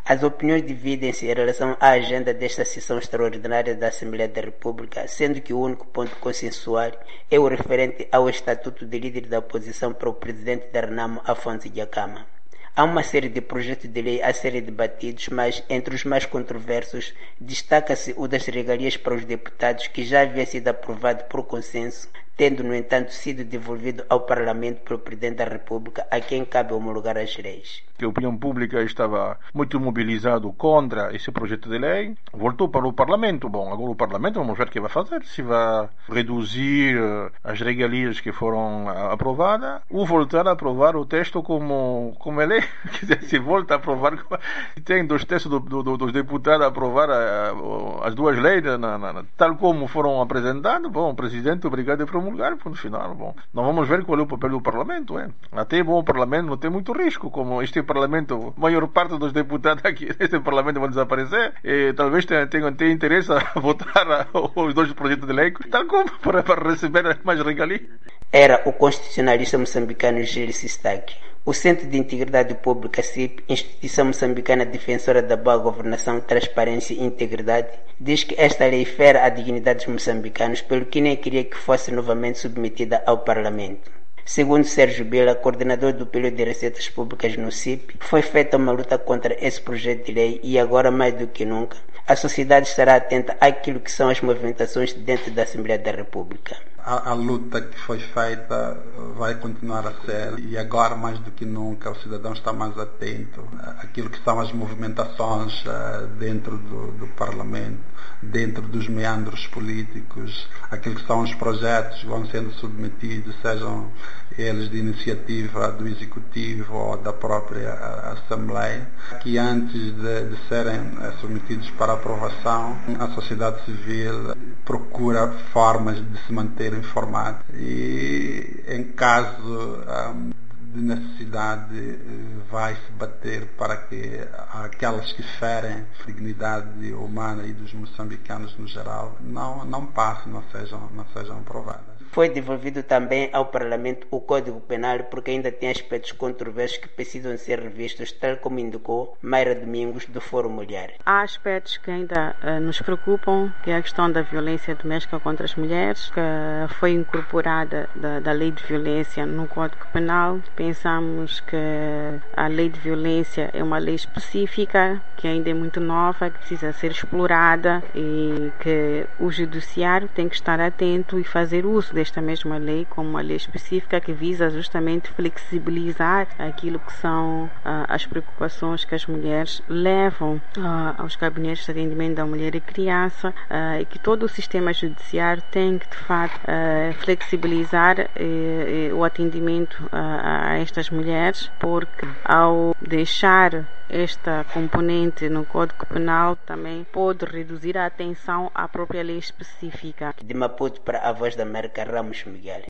As opiniões dividem-se em relação à agenda desta sessão extraordinária da Assembleia da República, sendo que o único ponto consensual é o referente ao Estatuto de Líder da Oposição para o presidente da Renamo, Afonso Dhlakama. Há uma série de projetos de lei a serem debatidos, mas entre os mais controversos destaca-se o das regalias para os deputados, que já havia sido aprovado por consenso, tendo, no entanto, sido devolvido ao Parlamento pelo Presidente da República, a quem cabe homologar as leis. A opinião pública estava muito mobilizada contra esse projeto de lei, voltou para o Parlamento. Bom, agora o Parlamento vamos ver o que vai fazer, se vai reduzir as regalias que foram aprovadas, ou voltar a aprovar o texto como ele é. Quer dizer, se volta a aprovar, tem 2/3 dos deputados a aprovar as duas leis, tal como foram apresentadas. Bom, o Presidente obrigado a promulgar, ponto final. Bom, nós vamos ver qual é o papel do Parlamento. Até bom, o Parlamento não tem muito risco, como este Parlamento, a maior parte dos deputados aqui neste Parlamento vão desaparecer, e talvez tenham interesse a votar os dois projetos de lei, tal como para receber mais regalias. Era o constitucionalista moçambicano Gilles Sistaki. O Centro de Integridade Pública, CIP, instituição moçambicana defensora da boa governação, transparência e integridade, diz que esta lei fere a dignidade dos moçambicanos, pelo que nem queria que fosse novamente submetida ao Parlamento. Segundo Sérgio Bila, coordenador do período de receitas públicas no CIP, foi feita uma luta contra esse projeto de lei e agora, mais do que nunca, a sociedade estará atenta àquilo que são as movimentações dentro da Assembleia da República. A luta que foi feita vai continuar a ser, e agora mais do que nunca o cidadão está mais atento àquilo que são as movimentações dentro do Parlamento, dentro dos meandros políticos, aquilo que são os projetos que vão sendo submetidos, sejam eles de iniciativa do Executivo ou da própria Assembleia, que antes de serem submetidos para aprovação, a sociedade civil procura formas de se manter informada e, em caso de necessidade, vai-se bater para que aquelas que ferem a dignidade humana e dos moçambicanos no geral não passem, não sejam aprovadas. Foi devolvido também ao Parlamento o Código Penal porque ainda tem aspectos controversos que precisam ser revistos, tal como indicou Mayra Domingos, do Fórum Mulher. Há aspectos que ainda nos preocupam, que é a questão da violência doméstica contra as mulheres, que foi incorporada da Lei de Violência no Código Penal. Pensamos que a Lei de Violência é uma lei específica, que ainda é muito nova, que precisa ser explorada e que o Judiciário tem que estar atento e fazer uso desta mesma lei como uma lei específica que visa justamente flexibilizar aquilo que são as preocupações que as mulheres levam aos gabinetes de atendimento da mulher e criança, e que todo o sistema judiciário tem que de facto flexibilizar o atendimento a estas mulheres, porque ao deixar esta componente no Código Penal também pode reduzir a atenção à própria lei específica. De Maputo para a Voz da América, Ramos Miguel.